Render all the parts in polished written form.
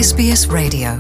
SBS 라디오.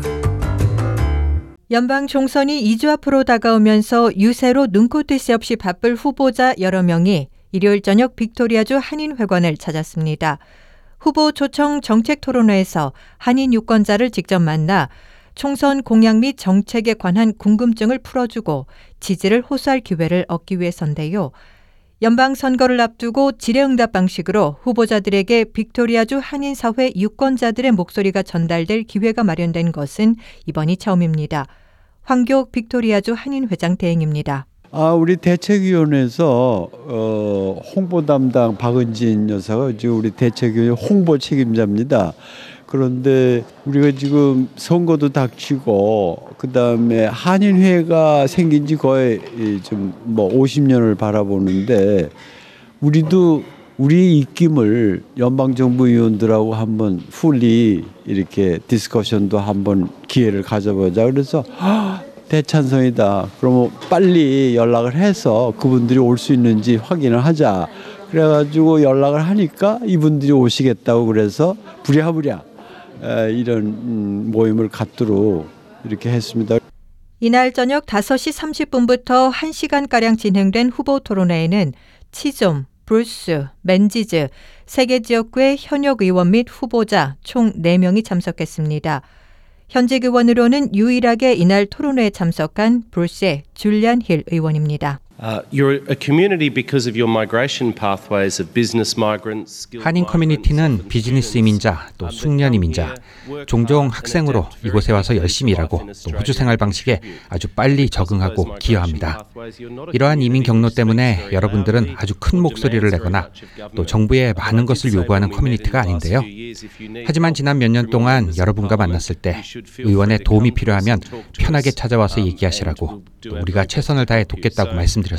연방 총선이 2주 앞으로 다가오면서 유세로 눈코 뜰 새 없이 바쁠 후보자 여러 명이 일요일 저녁 빅토리아주 한인회관을 찾았습니다. 후보 초청 정책 토론회에서 한인 유권자를 직접 만나 총선 공약 및 정책에 관한 궁금증을 풀어주고 지지를 호소할 기회를 얻기 위해서인데요. 연방 선거를 앞두고 질의응답 방식으로 후보자들에게 빅토리아주 한인사회 유권자들의 목소리가 전달될 기회가 마련된 것은 이번이 처음입니다. 황교옥 빅토리아주 한인회장 대행입니다. 우리 대책위원회에서 홍보 담당 박은진 여사가 지금 우리 대책위원회 홍보 책임자입니다. 그런데 우리가 지금 선거도 닥치고 그다음에 한인회가 생긴 지 거의 좀 50년을 바라보는데 우리도 우리 입김을 연방정부 의원들하고 한번 풀리 이렇게 디스커션도 한번 기회를 가져보자. 그래서 대찬성이다. 그러면 빨리 연락을 해서 그분들이 올 수 있는지 확인을 하자. 그래가지고 연락을 하니까 이분들이 오시겠다고 그래서 부랴부랴 이런 모임을 갖도록 이렇게 했습니다. 이날 저녁 5시 30분부터 1시간가량 진행된 후보 토론회에는 치좀, 브루스, 맨지즈, 3개 지역구의 현역 의원 및 후보자 총 4명이 참석했습니다. 현직 의원으로는 유일하게 이날 토론회에 참석한 브루스의 줄리안 힐 의원입니다. You're a community because of your migration pathways of business migrants. 한인 커뮤니티는 비즈니스 이민자, 또 숙련 이민자, 종종 학생으로 이곳에 와서 열심히 일하고 또 호주 생활 방식에 아주 빨리 적응하고 기여합니다. 이러한 이민 경로 때문에 여러분들은 아주 큰 목소리를 내거나 또 정부에 많은 것을 요구하는 커뮤니티가 아닌데요. 하지만 지난 몇 년 동안 여러분과 만났을 때 의원의 도움이 필요하면 편하게 찾아와서 얘기하시라고 또 우리가 최선을 다해 돕겠다고 말씀드렸습니다.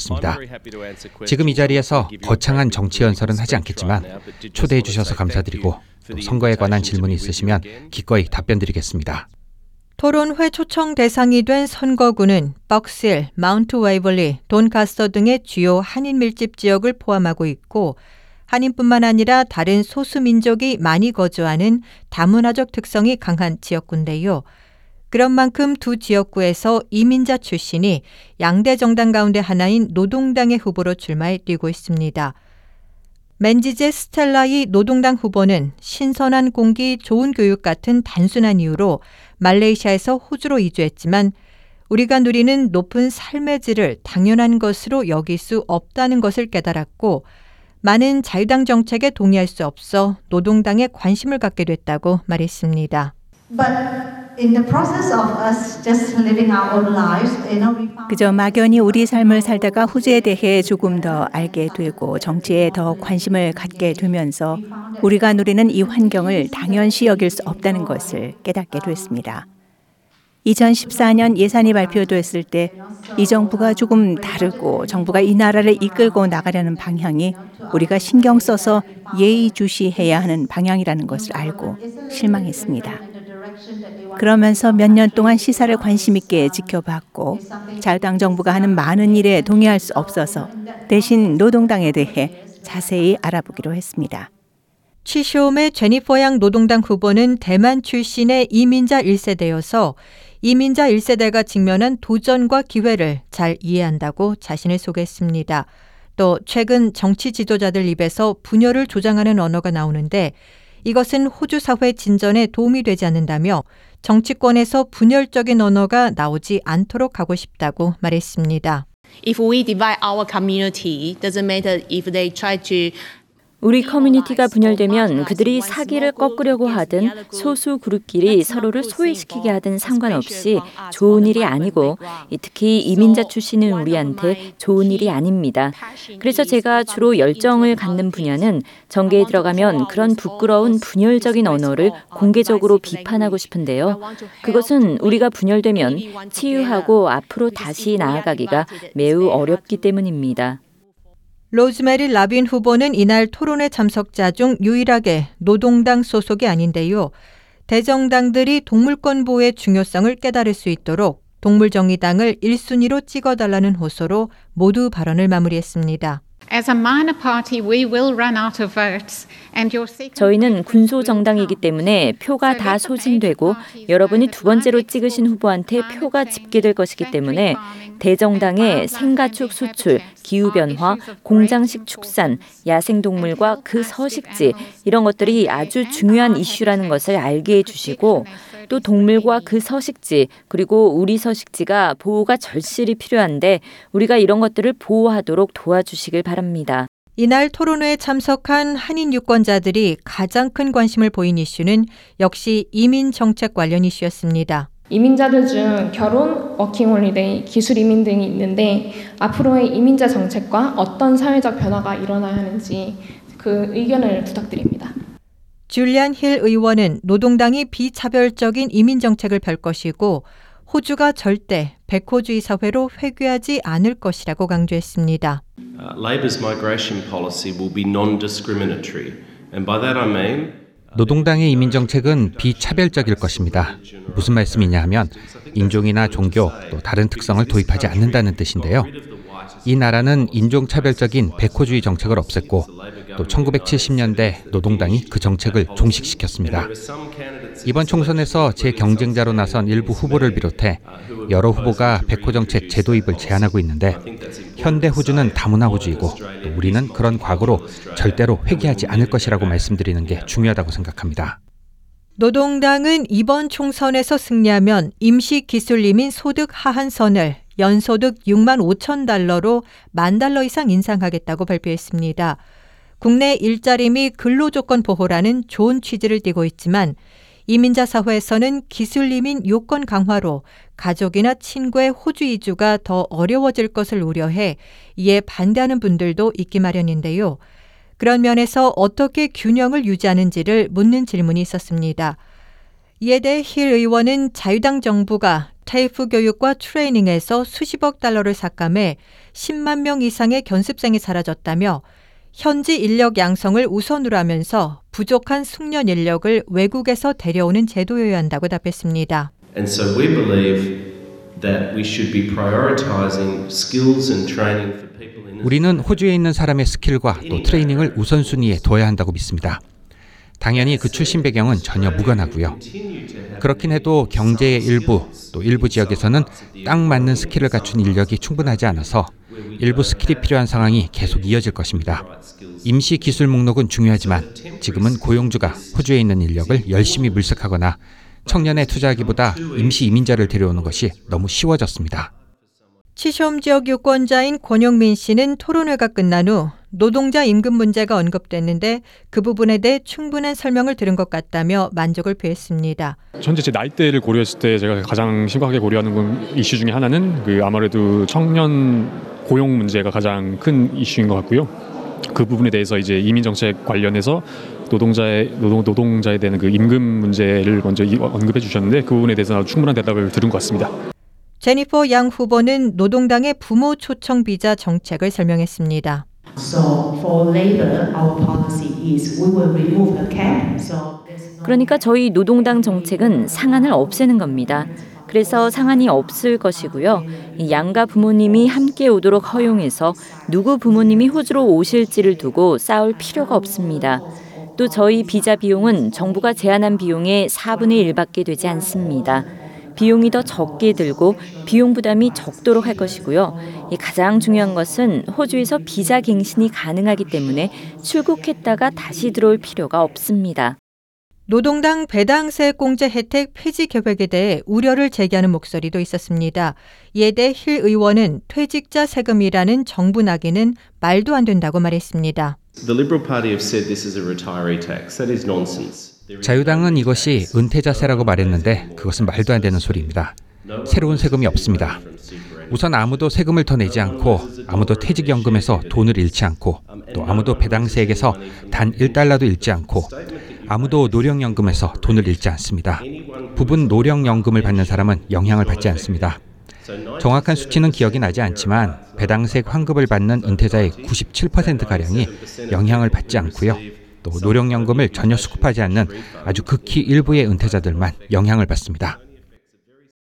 지금 이 자리에서 거창한 정치 연설은 하지 않겠지만 초대해 주셔서 감사드리고 또 선거에 관한 질문이 있으시면 기꺼이 답변드리겠습니다. 토론회 초청 대상이 된 선거구는 벅스힐, 마운트 웨이벌리, 돈카스터 등의 주요 한인 밀집 지역을 포함하고 있고 한인뿐만 아니라 다른 소수민족이 많이 거주하는 다문화적 특성이 강한 지역구인데요. 그런 만큼 두 지역구에서 이민자 출신이 양대 정당 가운데 하나인 노동당의 후보로 출마해 뛰고 있습니다. 맨지제 스텔라이 노동당 후보는 신선한 공기, 좋은 교육 같은 단순한 이유로 말레이시아에서 호주로 이주했지만 우리가 누리는 높은 삶의 질을 당연한 것으로 여길 수 없다는 것을 깨달았고 많은 자유당 정책에 동의할 수 없어 노동당에 관심을 갖게 됐다고 말했습니다. 그저 막연히 우리 삶을 살다가 호주에 대해 조금 더 알게 되고 정치에 더 관심을 갖게 되면서 우리가 누리는 이 환경을 당연시 여길 수 없다는 것을 깨닫게 됐습니다. 2014년 예산이 발표됐을 때 이 정부가 조금 다르고 정부가 이 나라를 이끌고 나가려는 방향이 우리가 신경 써서 예의주시해야 하는 방향이라는 것을 알고 실망했습니다. 그러면서 몇 년 동안 시사를 관심 있게 지켜봤고 자유당 정부가 하는 많은 일에 동의할 수 없어서 대신 노동당에 대해 자세히 알아보기로 했습니다. 취쇼움의 제니퍼 양 노동당 후보는 대만 출신의 이민자 1세대여서 이민자 1세대가 직면한 도전과 기회를 잘 이해한다고 자신을 소개했습니다. 또 최근 정치 지도자들 입에서 분열을 조장하는 언어가 나오는데 이것은 호주 사회 진전에 도움이 되지 않는다며 정치권에서 분열적인 언어가 나오지 않도록 하고 싶다고 말했습니다. If we divide our community, doesn't matter if they try to 우리 커뮤니티가 분열되면 그들이 사기를 꺾으려고 하든 소수 그룹끼리 서로를 소외시키게 하든 상관없이 좋은 일이 아니고 특히 이민자 출신인 우리한테 좋은 일이 아닙니다. 그래서 제가 주로 열정을 갖는 분야는 정계에 들어가면 그런 부끄러운 분열적인 언어를 공개적으로 비판하고 싶은데요. 그것은 우리가 분열되면 치유하고 앞으로 다시 나아가기가 매우 어렵기 때문입니다. 로즈메리 라빈 후보는 이날 토론회 참석자 중 유일하게 노동당 소속이 아닌데요. 대정당들이 동물권 보호의 중요성을 깨달을 수 있도록 동물정의당을 1순위로 찍어달라는 호소로 모두 발언을 마무리했습니다. As a minor party, we will run out of votes. 저희는 군소 정당이기 때문에 표가 다 소진되고 여러분이 두 번째로 찍으신 후보한테 표가 집계될 것이기 때문에 대정당의 생가축 수출, 기후변화, 공장식 축산, 야생동물과 그 서식지 이런 것들이 아주 중요한 이슈라는 것을 알게 해주시고 또 동물과 그 서식지 그리고 우리 서식지가 보호가 절실히 필요한데 우리가 이런 것들을 보호하도록 도와주시길 바랍니다. 이날 토론회에 참석한 한인 유권자들이 가장 큰 관심을 보인 이슈는 역시 이민 정책 관련 이슈였습니다. 이민자들 중 결혼, 워킹홀리데이, 기술 이민 등이 있는데 앞으로의 이민자 정책과 어떤 사회적 변화가 일어나야 하는지 그 의견을 부탁드립니다. 줄리안 힐 의원은 노동당이 비차별적인 이민 정책을 펼 것이고 호주가 절대 백호주의 사회로 회귀하지 않을 것이라고 강조했습니다. Labor's migration policy will be non-discriminatory, and by that I mean 노동당의 이민 정책은 비차별적일 것입니다. 무슨 말씀이냐 하면 인종이나 종교 또 다른 특성을 도입하지 않는다는 뜻인데요. 이 나라는 인종차별적인 백호주의 정책을 없앴고 또 1970년대 노동당이 그 정책을 종식시켰습니다. 이번 총선에서 제 경쟁자로 나선 일부 후보를 비롯해 여러 후보가 백호 정책 재도입을 제안하고 있는데 현대 호주는 다문화 호주이고 또 우리는 그런 과거로 절대로 회귀하지 않을 것이라고 말씀드리는 게 중요하다고 생각합니다. 노동당은 이번 총선에서 승리하면 임시기술이민 소득 하한선을 연소득 6만 5천 달러로 $10,000 이상 인상하겠다고 발표했습니다. 국내 일자리 및 근로조건 보호라는 좋은 취지를 띠고 있지만 이민자 사회에서는 기술이민 요건 강화로 가족이나 친구의 호주 이주가 더 어려워질 것을 우려해 이에 반대하는 분들도 있기 마련인데요. 그런 면에서 어떻게 균형을 유지하는지를 묻는 질문이 있었습니다. 이에 대해 힐 의원은 자유당 정부가 테이프 교육과 트레이닝에서 수십억 달러를 삭감해 10만 명 이상의 견습생이 사라졌다며 현지 인력 양성을 우선으로 하면서 부족한 숙련 인력을 외국에서 데려오는 제도여야 한다고 답했습니다. And so we believe that we should be prioritizing skills and training for people in this. 우리는 호주에 있는 사람의 스킬과 또 트레이닝을 우선순위에 둬야 한다고 믿습니다. 당연히 그 출신 배경은 전혀 무관하고요. 그렇긴 해도 경제의 일부, 또 일부 지역에서는 딱 맞는 스킬을 갖춘 인력이 충분하지 않아서 일부 스킬이 필요한 상황이 계속 이어질 것입니다. 임시 기술 목록은 중요하지만 지금은 고용주가 호주에 있는 인력을 열심히 물색하거나 청년에 투자하기보다 임시 이민자를 데려오는 것이 너무 쉬워졌습니다. 치숑 지역 유권자인 권영민 씨는 토론회가 끝난 후 노동자 임금 문제가 언급됐는데 그 부분에 대해 충분한 설명을 들은 것 같다며 만족을 표했습니다. 현재 제 나이대를 고려했을 때 제가 가장 심각하게 고려하는 이슈 중에 하나는 아무래도 청년 고용 문제가 가장 큰 이슈인 것 같고요. 그 부분에 대해서 이제 이민 정책 관련해서 노동자에 대한 그 임금 문제를 먼저 언급해 주셨는데 그 부분에 대해서 충분한 대답을 들은 것 같습니다. 제니퍼 양 후보는 노동당의 부모 초청 비자 정책을 설명했습니다. 그러니까 저희 노동당 정책은 상한을 없애는 겁니다. 그래서 상한이 없을 것이고요. 양가 부모님이 함께 오도록 허용해서 누구 부모님이 호주로 오실지를 두고 싸울 필요가 없습니다. 또 저희 비자 비용은 정부가 제한한 비용의 4분의 1밖에 되지 않습니다. 비용이 더 적게 들고 비용 부담이 적도록 할 것이고요. 가장 중요한 것은 호주에서 비자 갱신이 가능하기 때문에 출국했다가 다시 들어올 필요가 없습니다. 노동당 배당세액공제 혜택 폐지 계획에 대해 우려를 제기하는 목소리도 있었습니다. 이에 대해 힐 의원은 퇴직자 세금이라는 정부 낙인은 말도 안 된다고 말했습니다. The Liberal Party have said this is a retiree tax. That is nonsense. 자유당은 이것이 은퇴자세라고 말했는데 그것은 말도 안 되는 소리입니다. 새로운 세금이 없습니다. 우선 아무도 세금을 더 내지 않고 아무도 퇴직연금에서 돈을 잃지 않고 또 아무도 배당세액에서 단 $1도 잃지 않고 아무도 노령연금에서 돈을 잃지 않습니다. 부분 노령연금을 받는 사람은 영향을 받지 않습니다. 정확한 수치는 기억이 나지 않지만 배당세액 환급을 받는 은퇴자의 97%가량이 영향을 받지 않고요. 또 노령연금을 전혀 수급하지 않는 아주 극히 일부의 은퇴자들만 영향을 받습니다.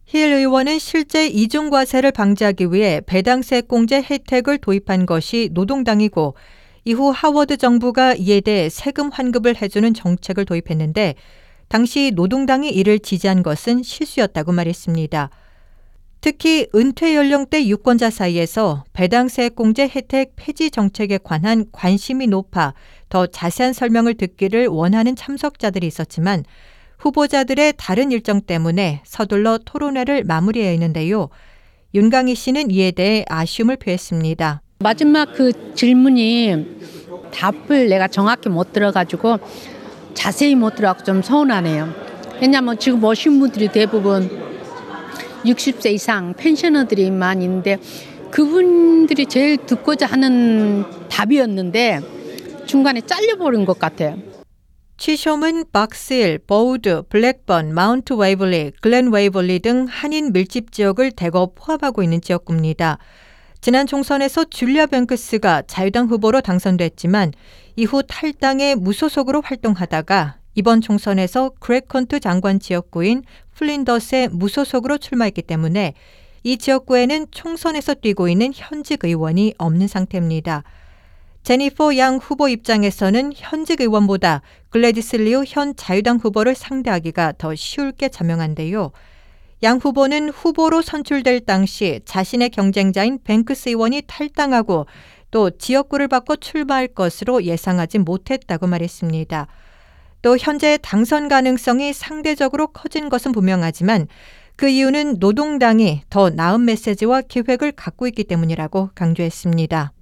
힐 의원은 실제 이중과세를 방지하기 위해 배당세공제 혜택을 도입한 것이 노동당이고 이후 하워드 정부가 이에 대해 세금 환급을 해주는 정책을 도입했는데 당시 노동당이 이를 지지한 것은 실수였다고 말했습니다. 특히 은퇴 연령대 유권자 사이에서 배당세공제 혜택 폐지 정책에 관한 관심이 높아 더 자세한 설명을 듣기를 원하는 참석자들이 있었지만 후보자들의 다른 일정 때문에 서둘러 토론회를 마무리해야 했는데요. 윤강희 씨는 이에 대해 아쉬움을 표했습니다. 마지막 그 질문이 답을 내가 정확히 못 들어가지고 자세히 못 들어가고 좀 서운하네요. 왜냐하면 지금 오신 분들이 대부분 60세 이상 펜셔너들이만 있는데 그분들이 제일 듣고자 하는 답이었는데 중간에 잘려버린 것 같아요. 취숍은 박스힐, 버우드, 블랙번, 마운트 웨이블리, 글렌 웨이블리 등 한인 밀집 지역을 대거 포함하고 있는 지역구입니다. 지난 총선에서 줄리아 뱅크스가 자유당 후보로 당선됐지만 이후 탈당해 무소속으로 활동하다가 이번 총선에서 그레컨트 장관 지역구인 플린더스에 무소속으로 출마했기 때문에 이 지역구에는 총선에서 뛰고 있는 현직 의원이 없는 상태입니다. 제니퍼 양 후보 입장에서는 현직 의원보다 글래디스 리우 현 자유당 후보를 상대하기가 더 쉬울 게 자명한데요. 양 후보는 후보로 선출될 당시 자신의 경쟁자인 뱅크스 의원이 탈당하고 또 지역구를 바꿔 출마할 것으로 예상하지 못했다고 말했습니다. 또 현재 당선 가능성이 상대적으로 커진 것은 분명하지만 그 이유는 노동당이 더 나은 메시지와 기획을 갖고 있기 때문이라고 강조했습니다.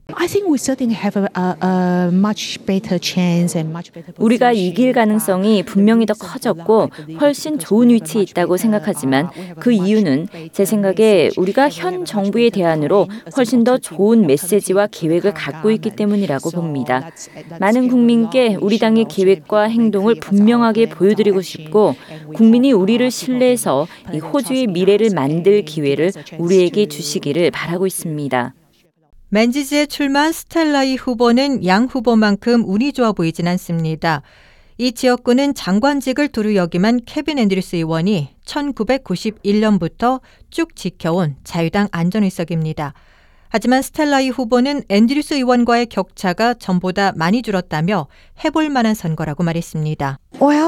우리가 이길 가능성이 분명히 더 커졌고 훨씬 좋은 위치에 있다고 생각하지만 그 이유는 제 생각에 우리가 현 정부의 대안으로 훨씬 더 좋은 메시지와 계획을 갖고 있기 때문이라고 봅니다. 많은 국민께 우리 당의 계획과 행동을 분명하게 보여드리고 싶고 국민이 우리를 신뢰해서 이 호주의 미래를 만들 기회를 우리에게 주시기를 바라고 있습니다. 맨지즈에 출마한 스텔라이 후보는 양 후보만큼 운이 좋아 보이진 않습니다. 이 지역구는 장관직을 두루 역임한 케빈 앤드류스 의원이 1991년부터 쭉 지켜온 자유당 안전의석입니다. 하지만 스텔라이 후보는 앤드류스 의원과의 격차가 전보다 많이 줄었다며 해볼 만한 선거라고 말했습니다.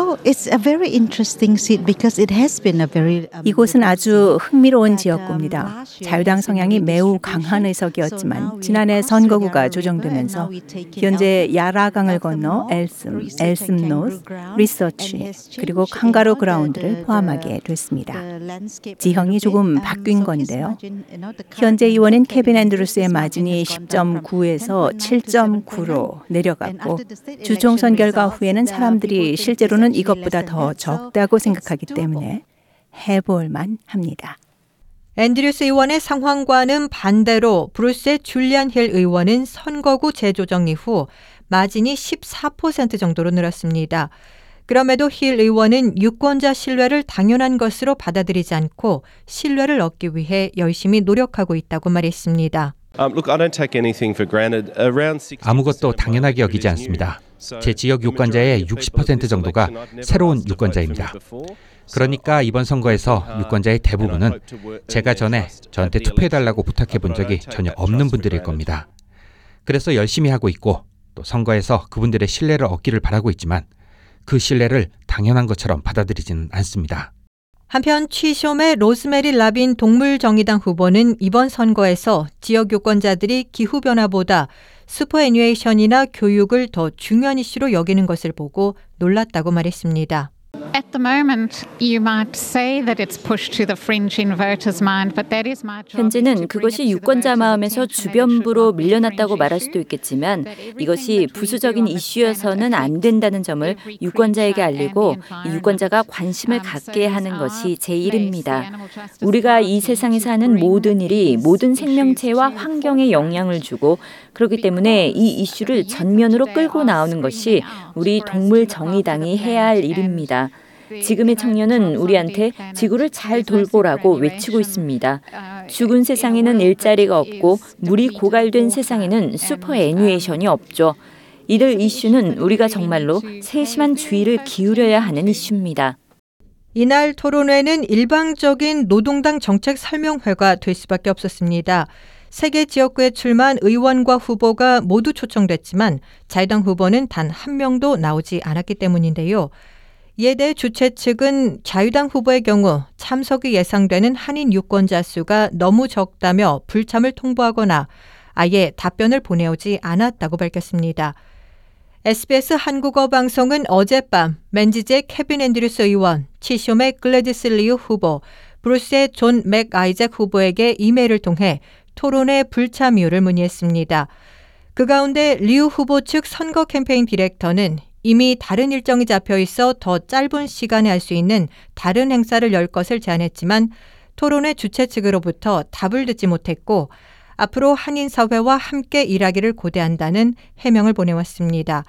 이곳은 아주 흥미로운 지역구입니다. 자유당 성향이 매우 강한 의석이었지만 지난해 선거구가 조정되면서 현재 야라강을 건너 엘슴 노스, 리서치 그리고 칸가루 그라운드를 포함하게 됐습니다. 지형이 조금 바뀐 건데요. 현재 의원은 케빈 앤드루스의 마진이 10.9에서 7.9로 내려갔고 주총선 결과 후에는 사람들이 실제로는 이것보다 더 적다고 생각하기 때문에 해볼만 합니다. 앤드류스 의원의 상황과는 반대로 브루스의 줄리안 힐 의원은 선거구 재조정 이후 마진이 14% 정도로 늘었습니다. 그럼에도 힐 의원은 유권자 신뢰를 당연한 것으로 받아들이지 않고 신뢰를 얻기 위해 열심히 노력하고 있다고 말했습니다. 아무것도 당연하게 여기지 않습니다. 제 지역 유권자의 60% 정도가 새로운 유권자입니다. 그러니까 이번 선거에서 유권자의 대부분은 제가 전에 저한테 투표해달라고 부탁해 본 적이 전혀 없는 분들일 겁니다. 그래서 열심히 하고 있고 또 선거에서 그분들의 신뢰를 얻기를 바라고 있지만 그 신뢰를 당연한 것처럼 받아들이지는 않습니다. 한편 취숍의 로즈메리 라빈 동물정의당 후보는 이번 선거에서 지역 유권자들이 기후변화보다 슈퍼애니메이션이나 교육을 더 중요한 이슈로 여기는 것을 보고 놀랐다고 말했습니다. At the moment, you might say that it's pushed to the fringe in voters' mind, but that is my job. 현재는 그것이 유권자 마음에서 주변부로 밀려났다고 말할 수도 있겠지만 이것이 부수적인 이슈여서는 안 된다는 점을 유권자에게 알리고 유권자가 관심을 갖게 하는 것이 제 일입니다. 우리가 이 세상에 사는 모든 일이 모든 생명체와 환경에 영향을 주고 그렇기 때문에 이 이슈를 전면으로 끌고 나오는 것이 우리 동물정의당이 해야 할 일입니다. 지금의 청년은 우리한테 지구를 잘 돌보라고 외치고 있습니다. 죽은 세상에는 일자리가 없고 물이 고갈된 세상에는 슈퍼애니메이션이 없죠. 이들 이슈는 우리가 정말로 세심한 주의를 기울여야 하는 이슈입니다. 이날 토론회는 일방적인 노동당 정책 설명회가 될 수밖에 없었습니다. 3개 지역구에 출마한 의원과 후보가 모두 초청됐지만 자유당 후보는 단 한 명도 나오지 않았기 때문인데요. 이에 대해 주최 측은 자유당 후보의 경우 참석이 예상되는 한인 유권자 수가 너무 적다며 불참을 통보하거나 아예 답변을 보내오지 않았다고 밝혔습니다. SBS 한국어 방송은 어젯밤 맨지제 케빈 앤드류스 의원, 치쇼의 글래디스 리우 후보, 브루스의 존 맥아이잭 후보에게 이메일을 통해 토론회 불참 이유를 문의했습니다. 그 가운데 리우 후보 측 선거 캠페인 디렉터는 이미 다른 일정이 잡혀 있어 더 짧은 시간에 할 수 있는 다른 행사를 열 것을 제안했지만 토론회 주최 측으로부터 답을 듣지 못했고 앞으로 한인사회와 함께 일하기를 고대한다는 해명을 보내왔습니다.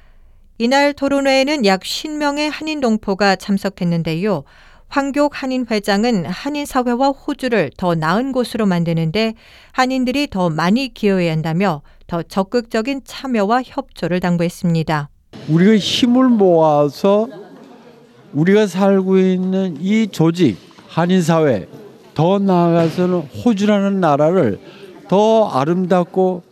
이날 토론회에는 약 50명의 한인 동포가 참석했는데요. 황교옥 한인 회장은 한인사회와 호주를 더 나은 곳으로 만드는데 한인들이 더 많이 기여해야 한다며 더 적극적인 참여와 협조를 당부했습니다. 우리가 힘을 모아서 우리가 살고 있는 이 조직, 한인사회, 더 나아가서는 호주라는 나라를 더 아름답고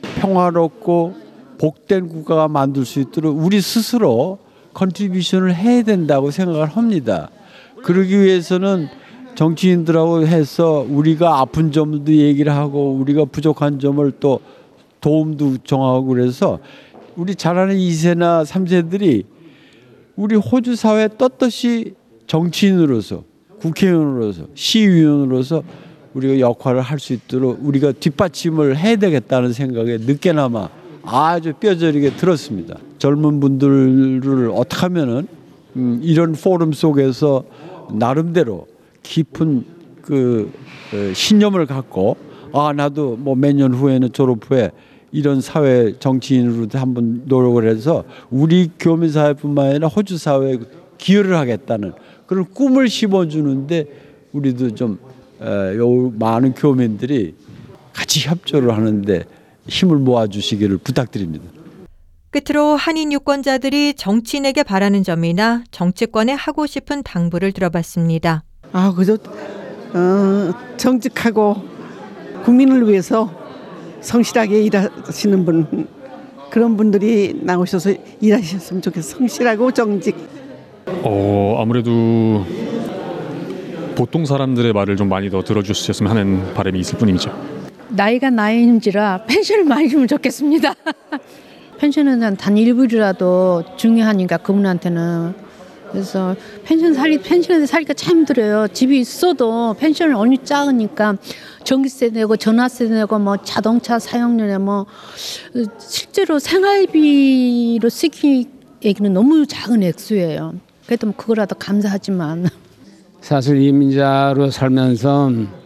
평화롭고 복된 국가가 만들 수 있도록 우리 스스로 컨트리뷰션을 해야 된다고 생각을 합니다. 그러기 위해서는 정치인들하고 해서 우리가 아픈 점도 얘기를 하고 우리가 부족한 점을 또 도움도 정하고 그래서 우리 잘하는 2세나 3세들이 우리 호주 사회에 떳떳이 정치인으로서 국회의원으로서 시의원으로서 우리가 역할을 할 수 있도록 우리가 뒷받침을 해야 되겠다는 생각에 늦게나마 아주 뼈저리게 들었습니다. 젊은 분들을 어떻게 하면은 이런 포럼 속에서 나름대로 깊은 그 신념을 갖고 나도 뭐 몇 년 후에는 졸업 후에 이런 사회 정치인으로 한번 노력을 해서 우리 교민사회뿐만 아니라 호주 사회에 기여를 하겠다는 그런 꿈을 심어주는데 우리도 좀 많은 교민들이 같이 협조를 하는데 힘을 모아주시기를 부탁드립니다. 끝으로 한인 유권자들이 정치인에게 바라는 점이나 정치권에 하고 싶은 당부를 들어봤습니다. 그저 정직하고 국민을 위해서 성실하게 일하시는 분, 그런 분들이 나오셔서 일하셨으면 좋겠어요. 성실하고 정직. 아무래도 보통 사람들의 말을 좀 많이 더 들어주셨으면 하는 바람이 있을 뿐이죠. 나이가 나이인지라 펜션을 많이 주면 좋겠습니다. 펜션은 단 일부라도 중요하니까 그분한테는. 그래서 펜션에서 살기가 참 힘들어요. 집이 있어도 펜션을 어느 작으니까 전기세 내고 전화세 내고 뭐 자동차 사용료에 뭐 실제로 생활비로 쓰기에는 너무 작은 액수예요. 그래도 그거라도 감사하지만. 사실 이민자로 살면서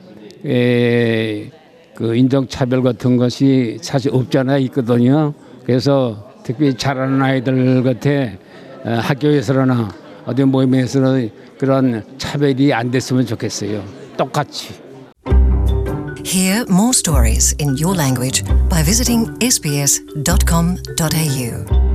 그 인종차별 같은 것이 사실 없지 않아 있거든요. 그래서 특히 잘하는 아이들 같아 학교에서나 어디 모임에서는 그런 차별이 안 됐으면 좋겠어요. 똑같이. Hear more stories in your language by visiting sbs.com.au.